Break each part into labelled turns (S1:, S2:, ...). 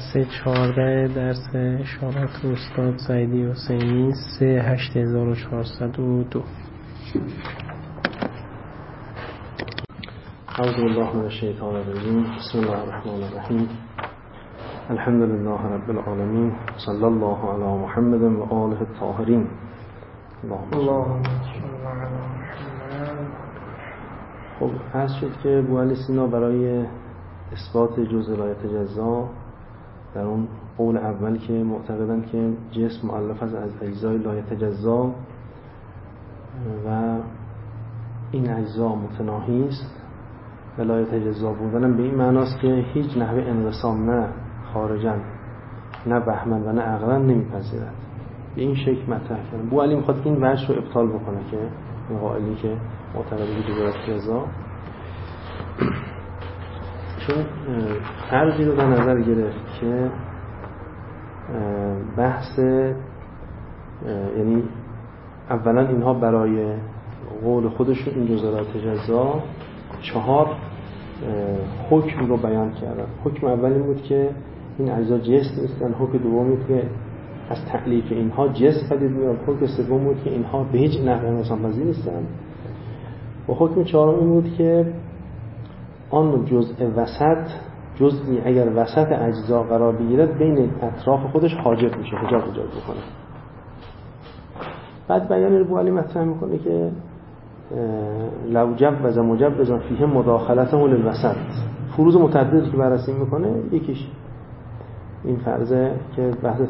S1: جلسه 14 درس اشارات استاد سعیدی حسینی 38402.
S2: اعوذ بالله من الشیطان الرجیم. بسم الله الرحمن الرحیم. الحمد لله رب العالمین. صلی الله علی محمد و آله الطاهرین. اللهم صل علی محمد. خب عرض شد که بوعلی سینا برای اثبات جزء لایتجزا در اون قول اول که معتقدن که جسم مؤلف از اجزای لایتجزا و این اجزا متناهی است و لایتجزا بودن به این معناست که هیچ نحوه انقسام نه خارجاً نه وهماً و نه عقلاً نمیپذیرد. به این شکل مطرح کردن. بوعلی میخواد این وجه رو ابطال بکنه که این قائلی که معتقد به جزء لایتجزا، چون فرضی رو در نظر گرفت که بحث، یعنی اولا اینها برای قول خودشون این جزء لایتجزا 4 حکم رو بیان کردن. حکم اول این بود که این اجزا جسم نیستن. حکم دوم بود که از تألیف اینها جسم پدید میاد. حکم سوم بود که اینها به هیچ نحوی انقسام پذیر نیستن. و حکم چهارم این بود که آن جزء وسط، جزئی اگر وسط اجزا قرار بگیرد بین اطراف خودش حاجب میشه، حجاب ایجاد بکنه. بعد بیان بوعلی مطرح میکنه که لو جوز مجوز فیه مداخلته للوسط. فروض متعددی که بررسی میکنه، یکیش این فرضه که بحث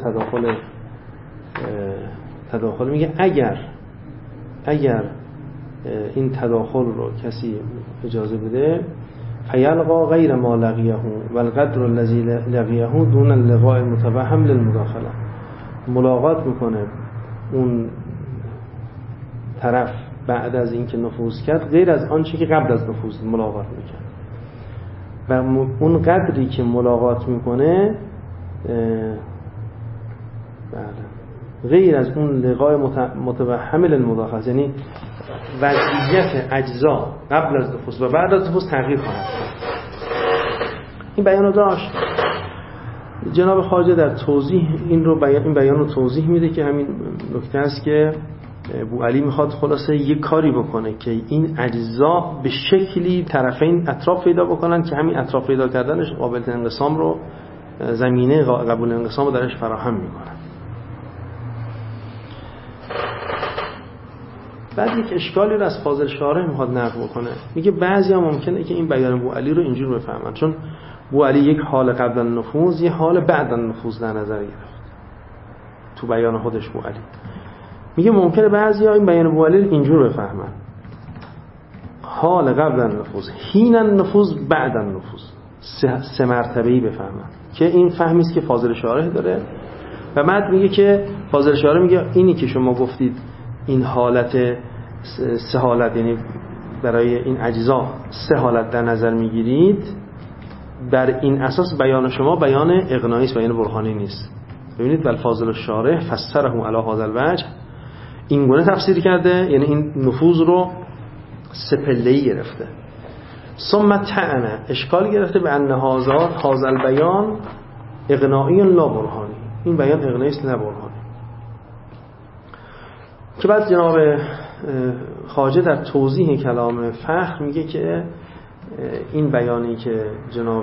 S2: تداخل میگه اگر این تداخل رو کسی اجازه بده، فیلقا غیر ما لقیه و القدر الذی لقیه دون اللقاء المتوهم للمداخله. ملاقات میکنه اون طرف بعد از اینکه نفوذ کرد غیر از آنچه که قبل از نفوذ ملاقات میکرد، و اون قدری که ملاقات میکنه غیر از اون لقاء متوهم للمداخله، یعنی وضعیت اجزا قبل از نفوذ و بعد از نفوذ تغییر خواهد کرد. این بیان رو داشت جناب خواجه در توضیح این بیان رو توضیح میده که همین نکته است که بوعلی میخواد خلاصه یک کاری بکنه که این اجزا به شکلی طرفین اطراف پیدا بکنن که همین اطراف پیدا کردنش قابلیت انقسام رو، زمینه قبول انقسام رو درش فراهم میکنن. بعد یک اشکالی رو از فاضل شارح میخواد نقل بکنه. میگه بعضیا ممکنه که این بیان بوعلی رو اینجور بفهمن، چون بوعلی یک حال قبل النفوذ یه حال بعد النفوذ در نظر گرفت تو بیان خودش. بوعلی میگه ممکنه بعضیا این بیان بوعلی رو اینجور بفهمن، حال قبل النفوذ، حین النفوذ، بعد النفوذ، 3 مرتبه‌ای بفهمن، که این فهمی است که فاضل شارح داره. و بعد میگه که فاضل شارح میگه اینی که شما گفتید این حالت 3 حالت، یعنی برای این اجزا 3 حالت در نظر میگیرید، بر این اساس بیان شما بیان اقناعی است، بیان برهانی نیست. ببینید الفاضل الشارح فسره علی هذا الوجه، این گونه تفسیر کرده، یعنی این نفوذ رو 3 پله‌ای گرفته. ثم طعن، اشکال گرفته به ان هذا البیان اقناعی لا برهانی، این بیان اقناعی است نه برهانی. که بعد جناب خواجه در توضیح کلام فخر میگه که این بیانی که جناب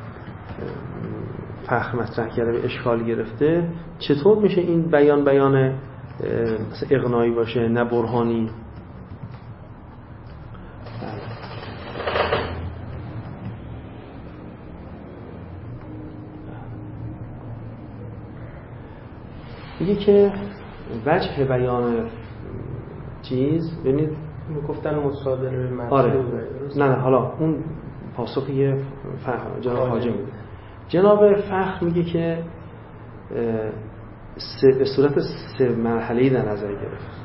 S2: فخر مطرح کرده به اشکال گرفته، چطور میشه این بیان اقناعی باشه نه برهانی؟ میگه که وجه بیان چیز، ببینید
S1: گفتن مصادره به مطلوب.
S2: آره. نه حالا اون پاسخی جناب خواجه میده. جناب فخر میگه که به صورت 3 مرحله‌ای در نظر گرفت.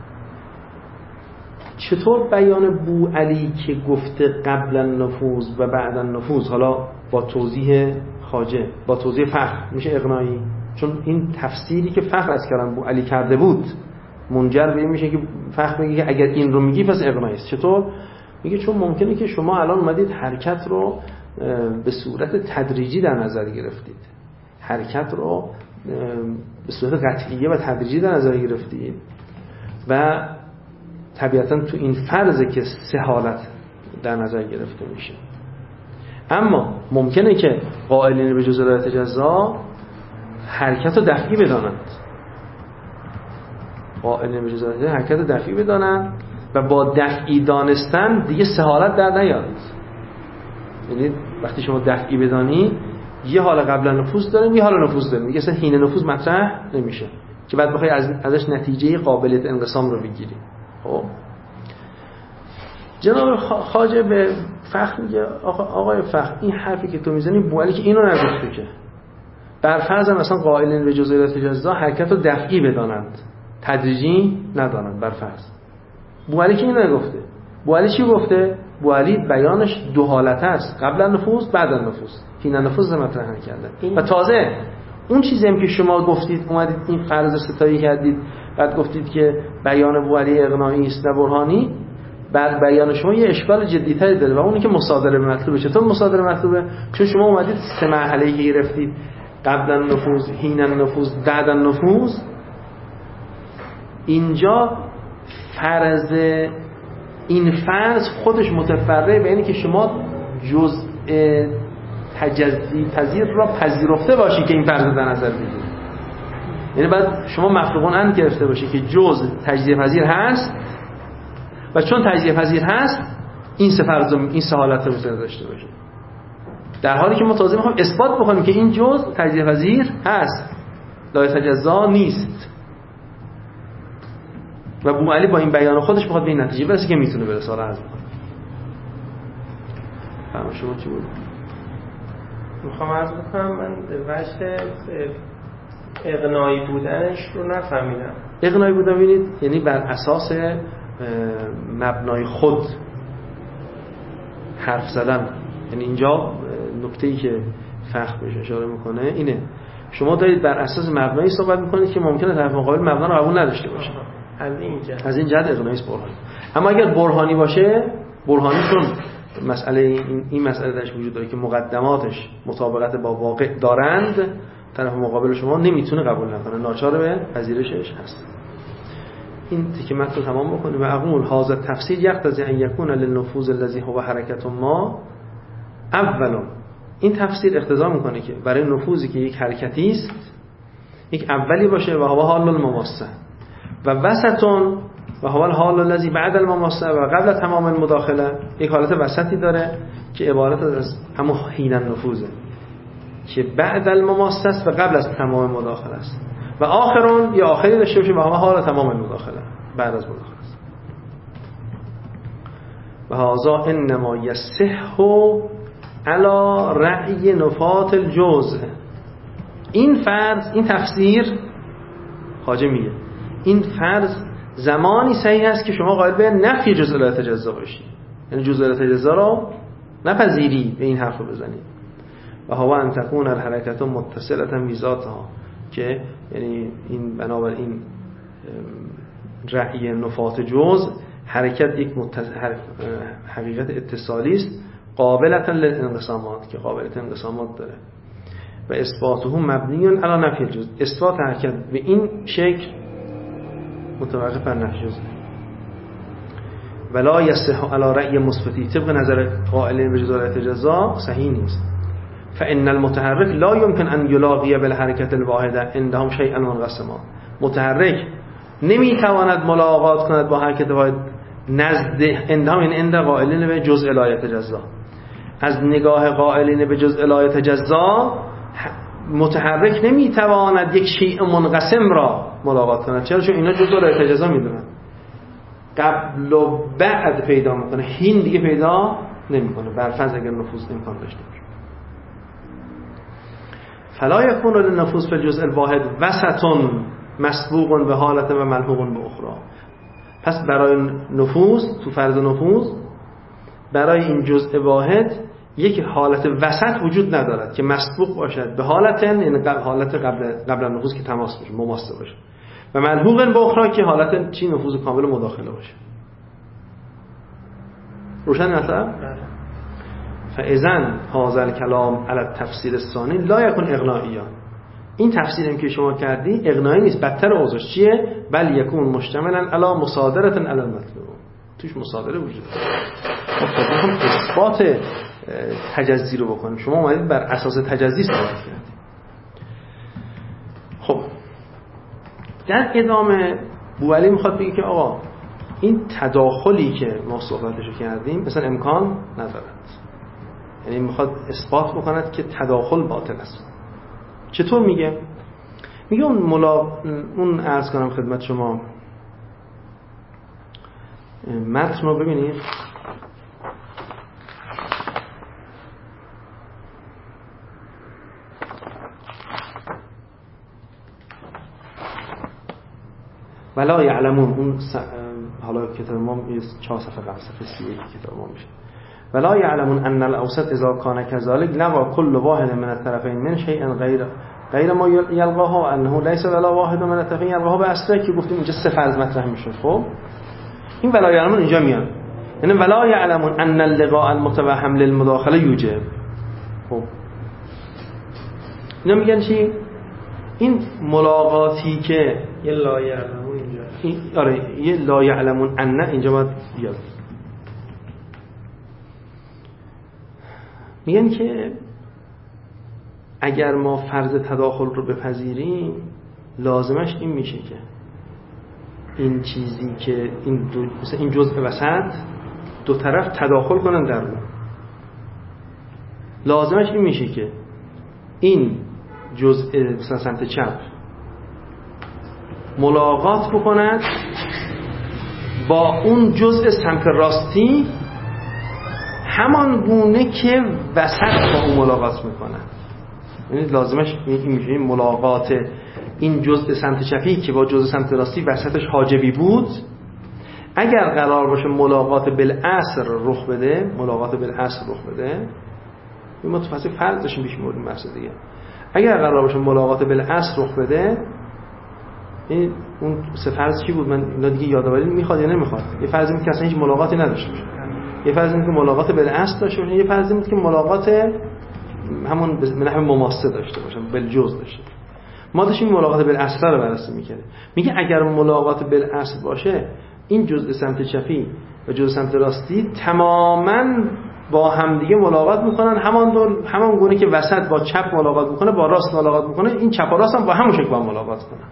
S2: چطور بیان بوعلی که گفته قبل النفوذ و بعد النفوذ، حالا با توضیح خواجه، با توضیح فخر، میشه اقناعی؟ چون این تفسیری که فخر از کلام بوعلی کرده بود منجر به این میشه که فخر میگه که اگر این رو میگی پس اقناعی است. چطور؟ میگه چون ممکنه که شما الان اومدید حرکت رو به صورت تدریجی در نظر گرفتید. حرکت رو به صورت قطعیه و تدریجی در نظر گرفتید و طبیعتاً تو این فرضه که 3 حالت در نظر گرفته میشه. اما ممکنه که قائلین به جزء الایات جزا حرکت رو دفعی بدانند، قائلین به جزء الایات حرکت رو دفعی بدانند و با دفعی دانستن دیگه 3 حالت در نیاد. یعنی وقتی شما دفعی بدانی یه حال قبل نفوذ داریم، یه حال نفوذ داریم، دیگه اصلا حین نفوذ مطرح نمیشه که بعد بخوای ازش نتیجه قابلیت انقسام رو بگیری. خب جناب خواجه به فخر میگه آقای فخر این حرفی که تو میزنی بوالی که اینو نگفته که بر فرض مثلا قائلین به جزء الایات جزا حرکت رو دفعی بدانند تدریجی ندانند، بر فرض بوالی که اینو نگفته. بوالی چی گفته؟ بوالی بیانش 2 حالت است، قبل نفوذ بعد نفوذ، حین نفوذ مطرح نکرده. و تازه اون چیزی هم که شما گفتید اومدید این فرض ستایی کردید بعد گفتید که بیان بوالی اقناعی است نه برهانی، بعد بیان شما یه اشکال جدی‌تری داره و اونی که مصادره به مطلوبه. چطور مصادره مطلوبه؟ چون شما اومدید 3 مرحله‌ای گرفتید، قبل نفوذ، حین نفوذ، بعد نفوذ. اینجا فرض این فرض خودش متفرع به اینه که شما جزء تجزی پذیر را پذیرفته باشی که این فرض در نظر بگیرید. یعنی بعد شما مفروغون ان گرفته باشی که جزء تجزیه پذیر هست و چون تجزیه پذیر هست این 3 فرض این 3 حالت رو میتونه داشته باشه، در حالی که ما تازه میخوایم اثبات بکنیم که این جزء تجزیه پذیر هست، لا یتجزا نیست. و بوعلی با این بیان خودش میخواد به این نتیجه برسه که میتونه برسه. حالا از فهم شما چی بود؟
S1: میخوام عرض بکنم من وجه اقناعی بودنش رو نفهمیدم.
S2: اقناعی بودن ببینید یعنی بر اساس مبنای خود حرف زدن. یعنی اینجا نکته‌ای که فخر بهش اشاره میکنه اینه، شما دارید بر اساس مبنایی صحبت میکنید که ممکنه طرف مقابل مبنا رو قبول نداشته باشه. از این جهت اقناعی است برهانی. اما اگر برهانی باشه، برهانی چون مسئله این مسئله درش وجود داره که مقدماتش مطابقت با واقع دارند، طرف مقابل شما نمیتونه قبول نکنه، ناچار به پذیرشش هست. این تیکه متن رو تمام بکنیم. و اقول هذا تفسیر یقتضی ان یکون للنفوذ الذی هو حرکت ما اولا. این تفسیر اقتضا میکنه که برای نفوذی که یک حرکتی است یک اولی باشه و هو حال المماسه و وسطون و هو الحال الذی بعد المماسه و قبل تمام المداخله، یک حالت وسطی داره که عبارت از همون حین نفوذه که بعد المماسه است و قبل از تمام مداخله است. و آخرون یا آخری داشته باشه و هو حال تمام المداخله، بعد از مداخله است. و هذا انما یصح علی رأی نفات الجزء. این فرض، این تفسیر خواجه میگه این فرض زمانی صحیح است که شما قائل به نفی جزء الایات جزا باشی، یعنی جزء الایات جزا رو نپذیری، به این حرف رو بزنی. و هو ان تكون الحرکت متصلة بذاتها، که یعنی این بنابراین رأی نفات جزء حرکت یک حقیقت اتصالی است قابلة للانقسامات، که قابلیت انقسامات داره. و اثباته مبنی علی نفی الجزء، اثبات حرکت به این شکل متوقف بر نفی جزء. ولا یصح علی رأی مثبتی، طبق نظر قائلین به جزء الایات جزا صحیح نیست. فان المتحرک لا یمکن ان یلاقی بالحرکت الواحده عندهم شیئا منقسما. متحرک نمیتواند ملاقات کند با حرکت واحد نزد عندهم، این عند قائلین به جزء الایات جزا. از نگاه قائلین به جزء الایات جزا متحرک نمیتواند یک شیء منقسم را ملاقات کند. چرا؟ چون اینا جزء الایات جزا میدونن، قبل و بعد پیدا میکنه، حین دیگه پیدا نمیکنه، برفرض اگر نفوذ امکان داشته باشه. فلا یکون للنفوذ فی الجزء الواحد وسط مسبوق به حالت و ملحوق به اخرى. پس برای نفوذ، تو فرض نفوذ، برای این جزء واحد یک حالت وسط وجود ندارد که مسبوق باشد به حالت، یعنی حالت قبل نفوذ که تماس باشه، مماسه باشه، و ملحوق به اخرى که حالت چی نفوذ کامل مداخله باشه. روشن مثلا؟ فاذا هذا الكلام على التفسير الثاني لا يكون اغنائيا. این تفسیری که شما کردی اقناعی نیست، بدتر اوضاعش چیه؟ بل یکون مشتملا علی مصادره علی المطلوب، توش مصادره وجود داره. ما هم اثبات تجزی رو بکنیم، شما اومدید بر اساس تجزی ثابت کردید. خب در ادامه بوعلی میخواد بگه که آقا این تداخلی که ما صحبتشو کردیم مثلا امکان ندارد، یعنی میخواد اثبات بکند که تداخل باطل است. چطور میگه؟ میگه اون عرض کنم خدمت شما، متن رو ببینید. ولا یعلمون، اون حالا کتاب ما 4 صفحه قبل صفحه 31 کتاب ما میشه. ولا یعلمون ان الاوسط اذا كان كذلك لغى كل واحد من الطرفين من شيء غیر ما یلقاها انه ليس ولا واحد من الطرفين یلقاها به اصله که گفتیم اینجا سه فرض مطرح میشه. خب این ولا یعلمون اینجا میاد، یعنی ولا یعلمون ان اللقاء المتوهم للمداخله یوجب. خب اینا میگن چی؟ این ملاقاتی که
S1: یه لا یعلمون اینجا،
S2: آره یه لا یعلمون ان اینجا باید بیاد. میگن که اگر ما فرض تداخل رو بپذیریم لازمش این میشه که این چیزی که مثلا این جزء وسط دو طرف تداخل کنن در اون، لازمش این میشه که این جزء مثلا سمت چپ ملاقات بکند با اون جزء سمت راستی همان گونه که وسط با اون ملاقات میکنه. یعنی لازمش این میشه این ملاقات این جزء سمت چپی که با جزء سمت راستی وسطش حاجبی بود، اگر قرار باشه ملاقات بالعصر رخ بده، این متفاصل فرض داشتیم پیش مورد بحث دیگه، اگر قرار باشه ملاقات بالعصر رخ بده، این اون سه فرض چی بود؟ من اینا دیگه یادآوری میخواد یا نمیخواد؟ یه فرضی بود که اصلا هیچ ملاقاتی نداشته باشه، یه فرضی بود که ملاقات بالعصر داشته باشه، یه فرضی بود که ملاقات همون به نحو مماسه داشته باشه، بالجزء داشته. ما داشتیم ملاقات بالعصر رو بررسی می‌کردیم. میگه اگر ملاقات بالعصر باشه، این جزء سمت چپی و جزء سمت راستی تماماً با همدیگه ملاقات میکنن، همان گونه که وسط با چپ ملاقات میکنه، با راست ملاقات میکنه، این چپ و راست هم با همون شکل با ملاقات کنن.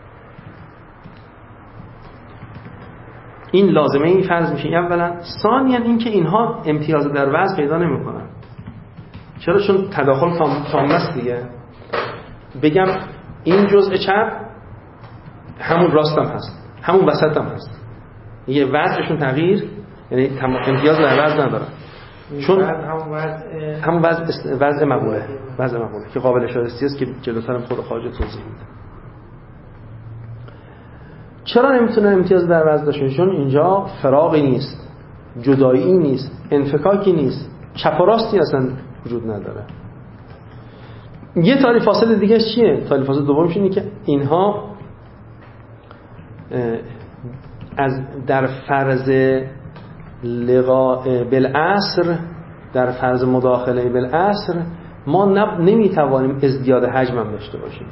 S2: این لازمه این فرض میشه اولا. ثانیاً این که اینها امتیاز در وضع پیدا نمیکنن. چرا؟ چون تداخل تام است دیگه. بگم این جزء چپ همون راست هم هست، همون وسط هم هست، یه وضعشون تغییر، یعنی امتیاز در وضع ندارن، چون همون وضع مقوله که قابل اشارتی است که جلوتر خود خواجه توضیح میده. چرا نمیتونه امتیاز در وضع داشته؟ چون اینجا فراقی نیست، جدایی نیست، انفکاکی نیست، چپ و راستی اصلا وجود نداره. یه تعریف فاصله دیگه چیه؟ تعریف فاصله دومش اینه که اینها در فرض لقاء بالعصر، در فرض مداخله بالعصر ما نمیتوانیم ازدیاد حجم هم داشته باشیم.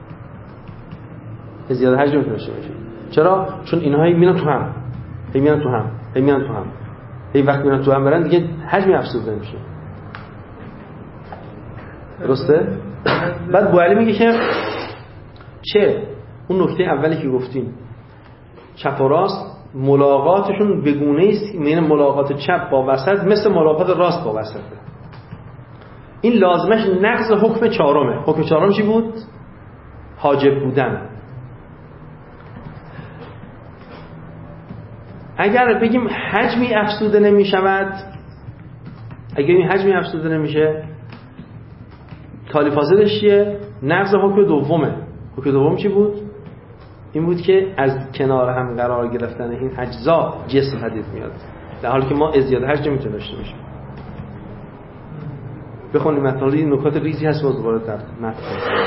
S2: ازدیاد حجم نمیتونیم داشته باشیم. چرا؟ چون اینها میان تو هم، وقتی میان تو هم برن دیگه حجمی افزوده نمیشه. درسته؟ بعد بوعلی میگه که چه اون نکته اولی که گفتیم، چپ و راست ملاقاتشون به گونه‌ای است، یعنی ملاقات چپ با وسط مثل ملاقات راست با وسطه. این لازمش نقض حکم چهارمه. حکم چهارم چی بود؟ حاجب بودن. اگر بگیم حجمی افزوده نمیشود، اگر این حجمی افزوده نمیشه، تالی فاصلش چیه؟ نقض حکم دومه. حکم دوم چی بود؟ این بود که از کنار هم قرار گرفتن این اجزا جسم پدید میاد، در حالی که ما ازدیاد حجم نمیتونیم داشته باشیم. بخونیم متن، این نکات ریزی هست باز دوباره در متن.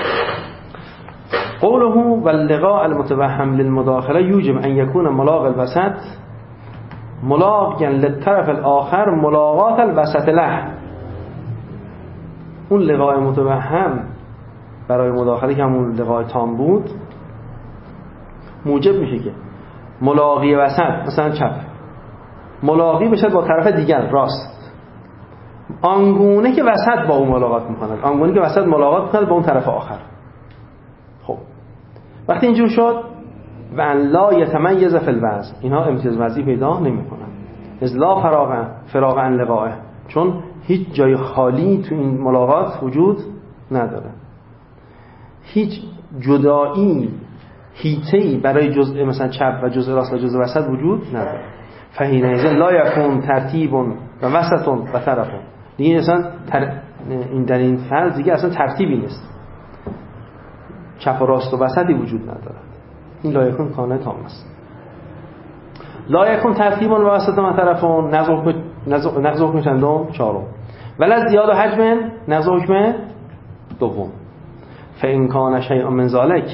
S2: قوله واللقاء المتوهم للمداخله یوجب ان یکون ملاق الوسط ملاقا للطرف الاخر ملاقات الوسط له. اون لقاء متوهم برای مداخله که همون لقاء تام بود موجب میشه که ملاقی وسط مثلا چپ ملاقی بشه با طرف دیگر راست، آنگونه که وسط با اون ملاقات میکنه، آنگونه که وسط ملاقات میکنه با اون طرف آخر. خب وقتی اینجور شد و ان لا یتمیز فی الوضع، اینها امتیاز وضعی پیدا نمیکنن. از لا فراغ عن لقائه، چون هیچ جای خالی تو این ملاقات وجود نداره، هیچ جدایی هیته‌ای برای جزء مثلا چپ و جزء راست و جزء وسط وجود نداره. فحینئذ لا یکون ترتیب و وسط و طرف. دیگه اصلا این در این فرض دیگه اصلا ترتیبی نیست، چپ و راست و وسطی وجود نداره. این لا یکون کانه تام است. لا یکون ترتیب و وسط و طرف نقض حکم چندم؟ چهارم. ولی زیاد و حجم نقض حکم دوم. فإن کان شیء من ذلک،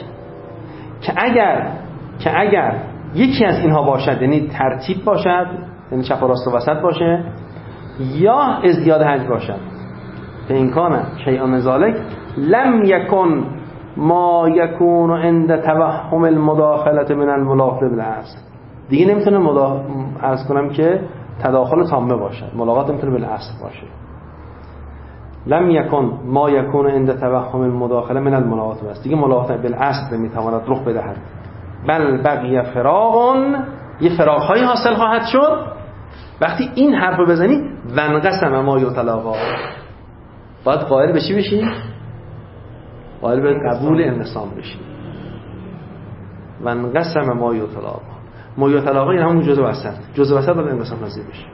S2: که اگر یکی از اینها باشد، یعنی ترتیب باشد، یعنی چپ و راست و وسط باشه، یا ازدیاد حجم باشد. فإن کان شیء من ذلک لم یکن ما یکون عند توهم المداخله من الملاقات بالاصل. دیگه نمیتونه عرض کنم که تداخل تامه باشد، ملاقات نمیتونه بالاصل باشه. لم یکن ما یکون عند توهم المداخله من الملاقات بالاصل، دیگه ملاقات بالاصل نمیتواند رخ بدهد. بل بقیه فراغون، یه فراغ‌هایی حاصل خواهد شد وقتی این حرف رو بزنی. ونقسم ما یطلقا، باید قائل به چی بشی؟ قائل به قبول انقسام بشی. ونقسم ما یطلقا، ما یطلقا این همون جزء وسط باید انقسام پذیر بشی.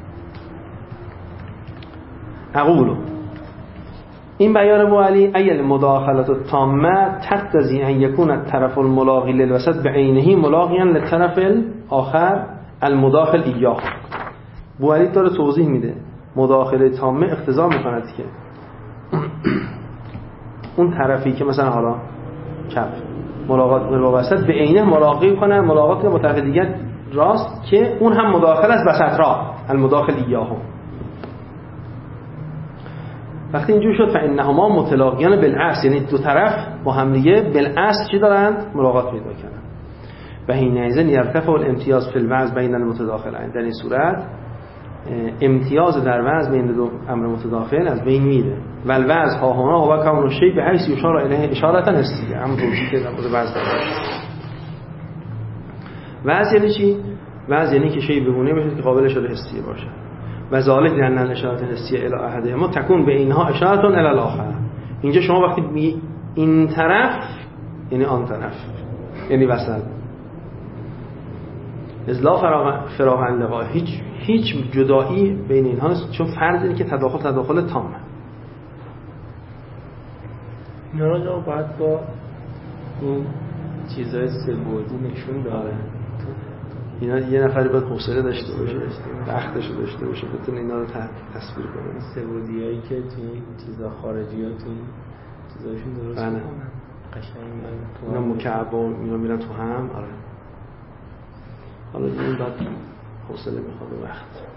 S2: اقولو این بیان ابو علی ایل مداخلت التامه تقتضی ان یکون الطرف الملاقی للوسط بعینه ملاقیا للطرف الاخر المداخل ایاه. ابو علی داره توضیح میده مداخله تامه اقتضا میکند که اون طرفی که مثلا حالا چپ ملاقات با وسط به عینه ملاقی کنه، ملاقات با طرف دیگر راست، که اون هم مداخل از وسط را المداخل ایاه. وقتی اینجور شد فانهما متلاقیان بالاصل، یعنی دو طرف با هم دیگه بالاصل چی دارند؟ ملاقات پیدا کردن. و حینئذ یرتفع الامتیاز فی الوضع بین المتداخلین، در این صورت امتیاز در وضع بین دو امر متداخل از بین میره. و الوضع ها هنا هو کون الشیء بحیث یشار الیه اشاره حسیه، هم توضیح که در مورد وضع داره. وضع یعنی چی؟ وضع یعنی که شیء بگونه باشه که قابل اشاره حسیه باشه. و ذالک لأن الاشاره الحسیه الی احدهما تکون به اینها اشاره الی الاخر. اینجا شما وقتی میگی این طرف یعنی آن طرف، یعنی وسط. ازلا فراغ عن لقاء، هیچ جدایی بین اینها نیست، چون فرض اینه که تداخل تامه.
S1: اینا رو باید با این چیزهای سه‌بعدی نشون داره.
S2: اینا یه نفری باید حوصله داشته باشه، وقتشو داشته باشه، بتونه اینا رو تصویر کنه.
S1: سه‌بعدیایی که توی چیزا خارجی ها توی چیزاشون درست میکنن قشنگ
S2: اینا مکعب و اینا میرن تو هم. آره حالا این بعد حوصله میخواد وقت.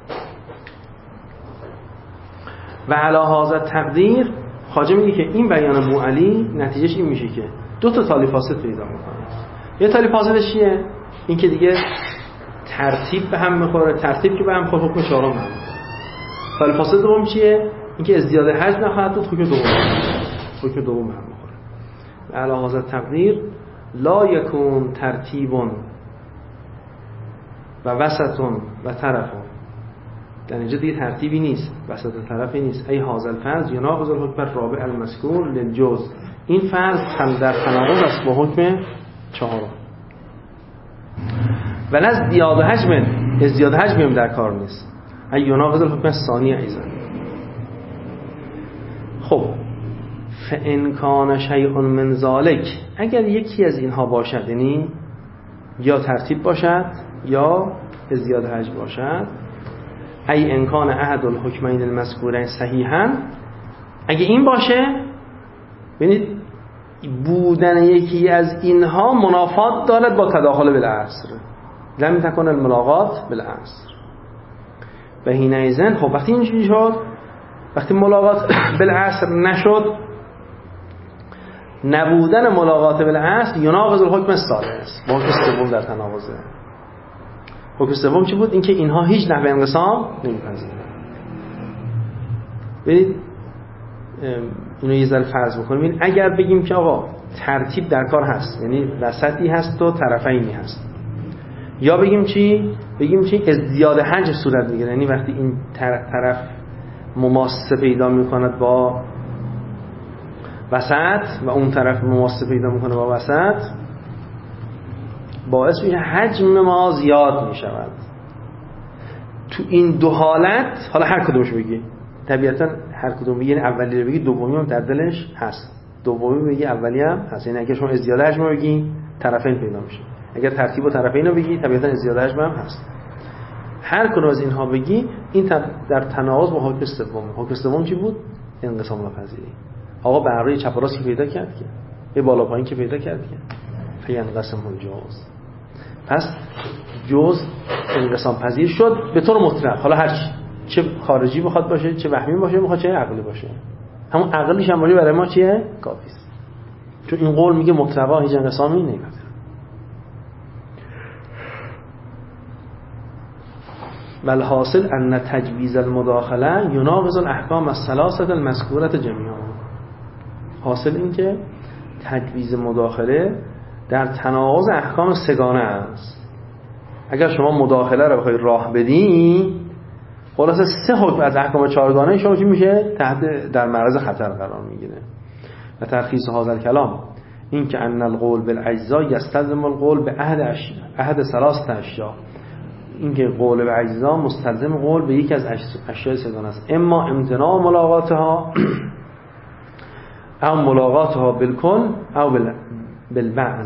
S2: و علی هذا تقدیر خواجه میگه که این بیان ابو علی نتیجهش این میشه که دو تا تالی فاسد پیدا میکنه. یه تالی فاسدش چیه؟ این که دیگه ترتیب به هم میخوره، ترتیب که به هم میخوره حکم چهارم هم. تالی فاسد دوم چیه؟ این که ازدیاد حجم نخواهد بود، حکم دوم هم میخوره. و علی هذا تقدیر لا یکون ترتیبون و وسطون و طرفون، در اینجا دیگه ترتیبی نیست، وسط طرفی نیست. ای هازل فرض یناقض الحکم الرابع المذکور للجزء، این فرض در تناقض است با حکم چهارم. و ازدیاد حجم هم در کار نیست. ای یناقض الحکم الثانی ایضا. خب فان کان شیء من ذلک، اگر یکی از اینها باشد، یعنی یا ترتیب باشد یا ازدیاد حجم باشد، ای امکان احد الحکمین المذکورین صحیحا، اگه این باشه ببینید بودن یکی از اینها منافات دارد با تداخل بالاصل، لم تکن الملاقات بالاصل. و حینئذ خب وقتی اینجوری شد، وقتی ملاقات بالاصل نشد، نبودن ملاقات بالاصل یناقض الحکم الثالث، با حکم سوم در تناقضه. حکم سوم چی بود؟ اینکه اینها هیچ نحوه انقسام نمی‌پذیرند. ببینید اینو یه ذره فرض بکنیم، اگر بگیم که آقا ترتیب در کار هست، یعنی وسطی هست و طرفینی هست، یا بگیم چی؟ بگیم چی؟ ازدیاد حجم صورت میگیره، یعنی وقتی این طرف مماسه پیدا میکند با وسط و اون طرف مماسه پیدا میکنه با وسط، باعث میشه حجم ما زیاد میشود. تو این دو حالت، حالا هر کدومش بگی، طبیعتا هر کدوم بگی، یعنی اولی رو بگی دومی هم در دلش هست، دومی بگی اولی هم هست. یعنی اگه شما ازدیاد حجم رو بگی طرفین پیدا میشه، اگر ترتیب و طرفین رو بگی طبیعتا ازدیاد حجم هم هست. هر کدوم از اینها بگی این در تناقض با حکم سوم. حکم سوم چی بود؟ انقسام ناپذیری. آقا برای چپ و راست که پیدا کرد که، یه بالا پایین که پیدا کرد که، فینقسم الجزء. پس جزء انقسام پذیر شد به طور مطلق. حالا هر چه خارجی بخواد باشه، چه وهمی باشه، بخواد چه عقلی باشه، همون عقلیش هم باشه برای ما چیه؟ کافی است. چون این قول میگه مطلقا هیچ انقسامی نمی‌پذیره. بل حاصل ان تجویز المداخله یناقض الاحکام الثلاثه المذکوره جمیعا. حاصل این که تجویز مداخله در تناقض احکام سگانه است. اگر شما مداخله رو بخوای راه بدی، خلاصه سه حکم از احکام چهارگانه شما چی میشه؟ در معرض خطر قرار میگیره. و ترخیص هذا الکلام این که ان القول بالاجزاء یستلزم القول به احد ثلاثه اشیاء، این که قول به اجزا مستلزم قول به یکی از اشیاء سگانه است. اما امتناع ملاقاتها او ملاقاتها بالکل او بالبعض.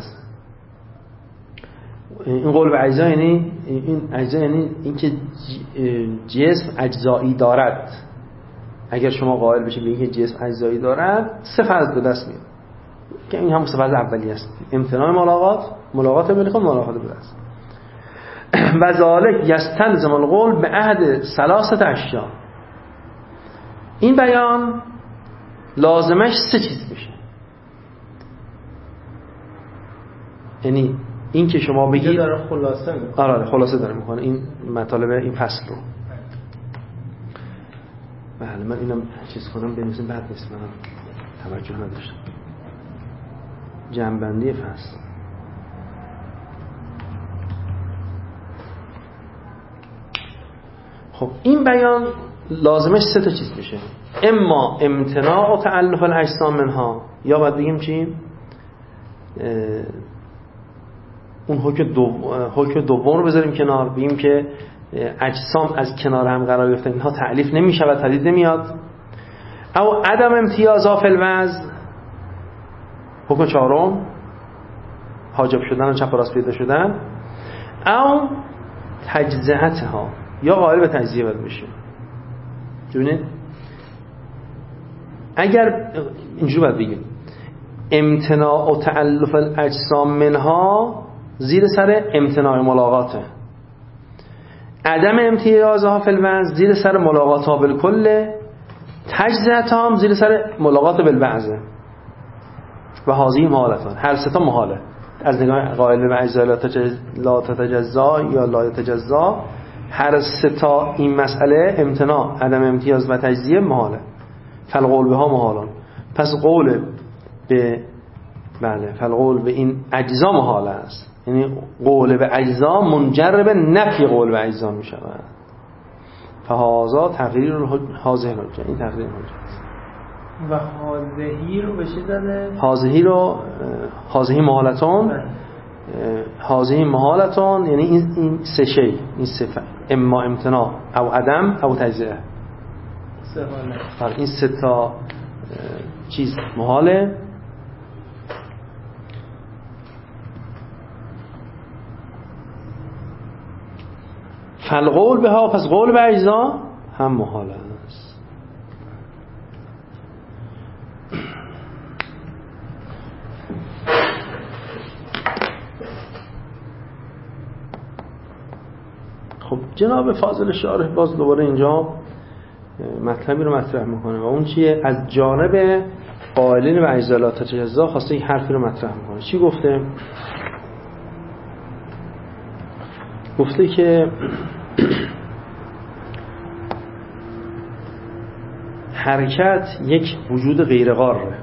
S2: این قول به اجزا یعنی این اجزا، یعنی اینکه جسم اجزایی دارد. اگر شما قائل بشید به اینکه جسم اجزایی دارد، سه فرض به دست میاد که این هم سه فرض اولی است: امتناع ملاقات بالکل، ملاقات بالبعض. و ذالک یستلزم القول به احد ثلاثه اشیاء. این بیان لازمش سه چیز میشه. یعنی این که شما بگید
S1: داره خلاصه میکنه.
S2: آره خلاصه داره میکنه این مطالب این فصل رو. بله من اینم چیز کنم بنویسم، بعد نیست من توجه نداشتم. جنبندی فصل. خب این بیان لازمش سه تا چیز میشه: اما امتناع و تألف الاجسام منها، یا باید بگیم چی؟ اون حکم دوم رو بذاریم کنار، بگیم که اجسام از کنار هم قرار گرفتن، اینها تألیف نمیشه و تردید نمیاد. او عدم امتیازها فی الوزن، حکم چهارم حاجب شدن و چپ و راست پیدا شدن. او تجزیه‌ها، یا قائل به تجزیه باید بشه. ببینید اگر اینجوری باید بگیم امتناع و تألف الاجسام منها زیر سر امتناع ملاقاته، عدم امتیازها فی الوزن زیر سر ملاقاتها بالکل، تجزیه‌ها هم زیر سر ملاقات بالبعض. و هذه محالتان، هر سه تا محاله از نگاه قائل به اجزا لا تتجزا یا لا یتجزا. هر سه تا این مسئله امتناع، عدم امتیاز و تجزیه محاله. فالقول بها محالان. پس قول به فالقول به این اجزا محاله است، یعنی قول به اجزا منجر به نفی قول به اجزا می شود. فهذا تقریر حاضر حجه، این تقریر حجه است.
S1: و حاضهی رو بشه داده،
S2: حاضهی محالتون، حاضهی محالتون یعنی این سه شی، این صفت: اما امتناع او عدم او تجزیه.
S1: سه حاله.
S2: این سه تا چیز محاله. فالقول بها، پس قول به اجزا هم محال است. خب جناب فاضل شارح باز دوباره اینجا مطلبی رو مطرح میکنه و اون چیه؟ از جانب قائلین و اجزا لا تجزا خواسته این حرفی رو مطرح میکنه. چی گفته؟ گفته که حرکت یک وجود غیر قاره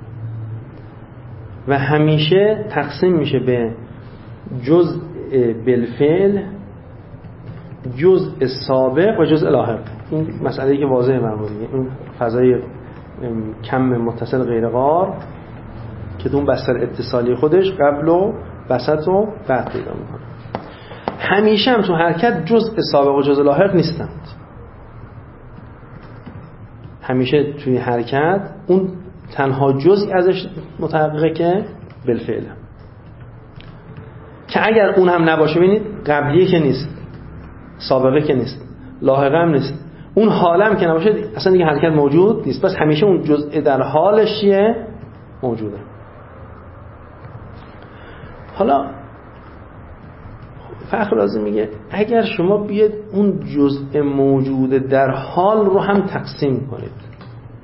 S2: و همیشه تقسیم میشه به جزء بالفعل، جزء سابق و جزء لاحق. این مسئله‌ای که واضحه مرموزیه، این فضای کم متصل غیر قار که تو اون بستر اتصالی خودش قبل و وسط و بعد پیدا میکنه. همیشه هم تو حرکت جزء سابق و جزء لاحق نیستند. همیشه توی حرکت اون تنها جزئی ازش متحققه که بالفعل، که اگر اون هم نباشه ببینید قبلیه که نیست، سابقه که نیست، لاحقه هم نیست، اون حاله هم که نباشه اصلا دیگه حرکت موجود نیست. پس همیشه اون جزء در حالش چیه؟ موجوده. حالا فخررازی میگه اگر شما بیاید اون جزء موجود در حال رو هم تقسیم کنید،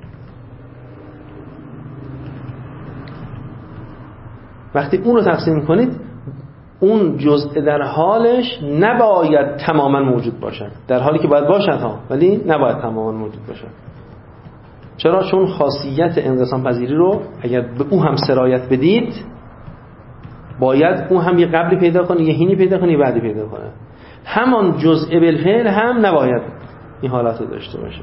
S2: وقتی اون رو تقسیم کنید اون جزء در حالش نباید تماما موجود باشد، در حالی که باید باشد ها، ولی نباید تماما موجود باشد. چرا؟ چون خاصیت انقسام پذیری رو اگر به او هم سرایت بدید باید اون هم یه قبلی پیدا کنه، یه هینی پیدا کنه، یه بعدی پیدا کنه. همان جزء بالفعل هم نباید این حالت رو داشته باشه،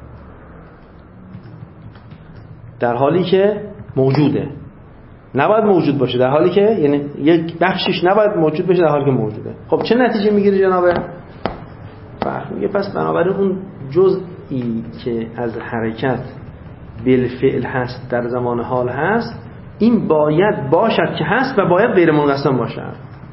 S2: در حالی که موجوده نباید موجود باشه، در حالی که یعنی یک بخشش نباید موجود باشه در حالی که موجوده. خب چه نتیجه میگیره جنابه؟ فرق میگه پس بنابراین اون جزئی که از حرکت بالفعل هست در زمان حال هست، این باید باشد که هست و باید غیر منقسم باشد.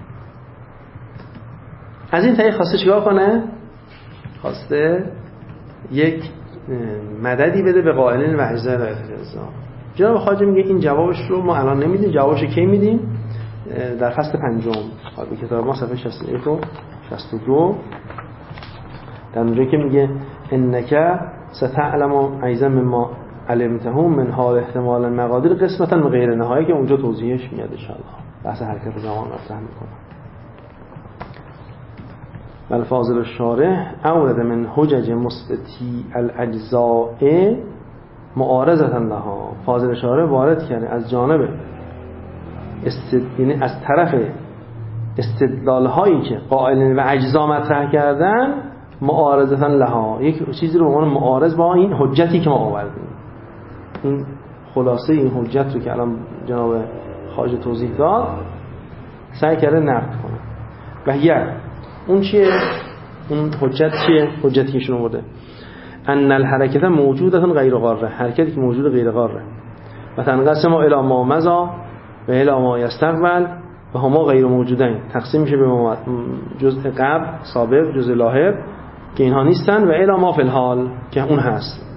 S2: از این طریق خواسته چیکار کنه؟ خواسته یک مددی بده به قائلین و اجزا لا تجزا. جناب خواجه میگه این جوابش رو ما الان نمیدیم، جوابش کی میدیم؟ در فصل پنجم به کتاب ما صفحه 61 و 62 در اونجایی که میگه انک ستعلم ایضا مما علمتهم من حال احتمال المقادیر قسمتا به غیر نهایی، که اونجا توضیحش میاد ان شاء الله. بحث حرکت زمان مطرح میکنه. والفاضل الشارح اورد من حجج مثبتی الاجزاء معارضه لها. فاضل شارح وارد کرده از جانب یعنی از طرف استدلال هایی که قائلین و اجزا مطرح کردن معارضه لها، یک چیزی رو به عنوان معارض با این حجتی که ما آوردیم. این خلاصه این حجت رو که الان جناب خواجه توضیح داد سعی کرده نقد کنه. و اون چیه؟ اون حجت چیه؟ حجتی که شما بوده ان الحرکت موجودة غیر قاره، حرکتی که موجود غیر قاره و تنقسم الی ما مضی و الی ما یستقبل و هما غیر موجودین، تقسیم میشه به جزء قبل سابق، جزء لاحق که اینها نیستن، و الی ما فی الحال که اون هست.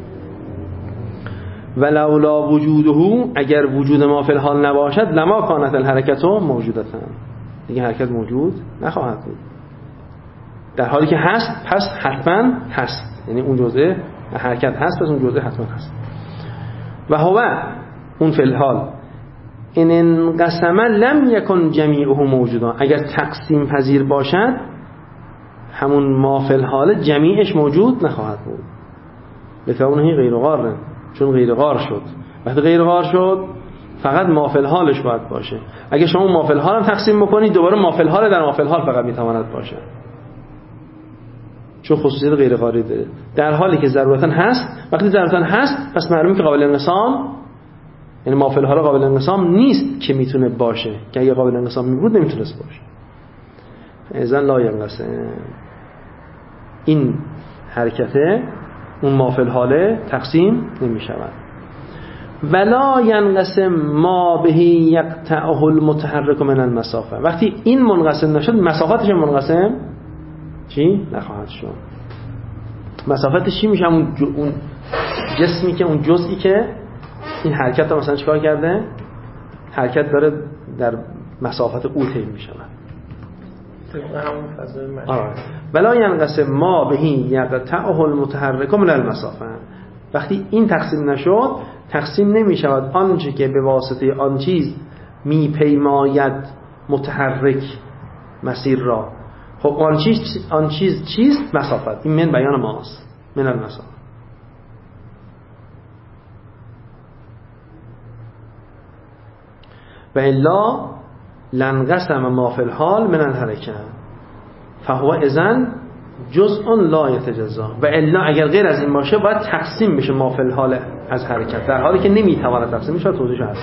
S2: ولولا وجوده، اگر وجود ما فی الحال نباشد لما کانت الحرکت موجودة، دیگه حرکت موجود نخواهد بود. در حالی که هست پس حتما هست، یعنی اون جزء حرکت هست پس اون جزء حتما هست. و هو اون فی الحال ان انقسم لم یکن جمیعه موجودا، اگر تقسیم پذیر باشد همون ما فی الحال جمیعش موجود نخواهد بود. لکونه غیر قاره، چون غیر قار شد. وقتی غیر قار شد فقط ما فی الحالش باید باشه. اگه شما ما فی الحال هم تقسیم بکنید دوباره ما فی الحال در ما فی الحال فقط میتواند باشه، چون خصوصیت غیر قاری داره. در حالی که ضرورتا هست، وقتی ضرورتا هست پس معلومه که قابل انقسام، یعنی ما فی الحال قابل انقسام نیست که میتونه باشه، که اگه قابل انقسام میبود نمیتونست باشه. اذن لا ینقسم، این حرکته اون ما فی الحال تقسیم نمیشود. ولا ینقسم ما به یقطعه المتحرک من المسافه، وقتی این منقسم نشد مسافتش منقسم چی؟ نخواهد شد. مسافتش چی میشه؟ اون جسمی که اون جزئی که این حرکت رو مثلا چیکار کرده؟ حرکت داره در مسافت او طی میشه. ولا ینقسم ما به یقطعه المتحرک من المسافه، وقتی این تقسیم نشد تقسیم نمی شود آنچه که به واسطه آن چیز می پیماید متحرک مسیر را. خب آن چیز چیست؟ مسافت. این من بیان ماست، من المسافت. و الا لنقسم ما فی الحال من الحرکه فهو اذن جزء لا یتجزا. و الا اگر غیر از این باشه باید تقسیم بشه ما فی الحال از حرکت، در حالی که نمیتواند تقسیم بشه. توضیحش هست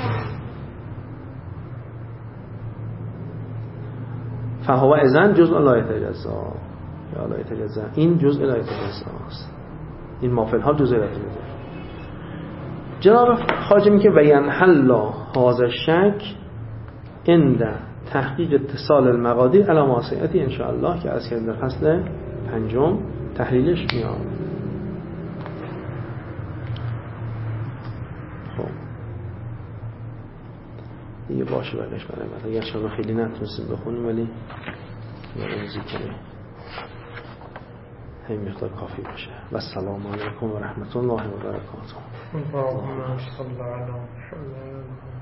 S2: فهو اذن جزء لا یتجزا یا لا یتجزا. این جزء لا یتجزا است، این ما فی الحال جزء لا یتجزا. جناب خواجه میگه و ینحل هذا الشک عند تحقیق اتصال المقادیر علی ما سیاتی ان شاء الله که از در فصل 5 تحلیلش میاد. خب دیگه باشه بقیش برای بعد. اگر شما خیلی نتونستیم بخونیم ولی یه ذکر همین مقدار کافی باشه. و السلام علیکم و رحمت الله و برکاته.